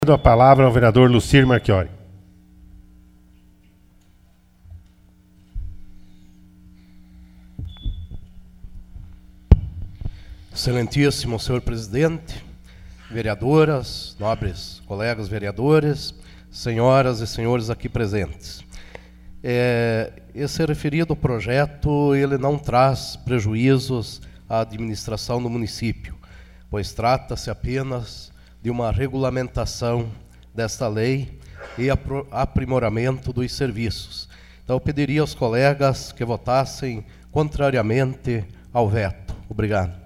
A palavra ao vereador Lucir Marchiori. Excelentíssimo senhor presidente, vereadoras, nobres colegas vereadores, senhoras e senhores aqui presentes. Esse referido projeto ele não traz prejuízos à administração do município, pois trata-se apenas de uma regulamentação desta lei e aprimoramento dos serviços. Então, eu pediria aos colegas que votassem contrariamente ao veto. Obrigado.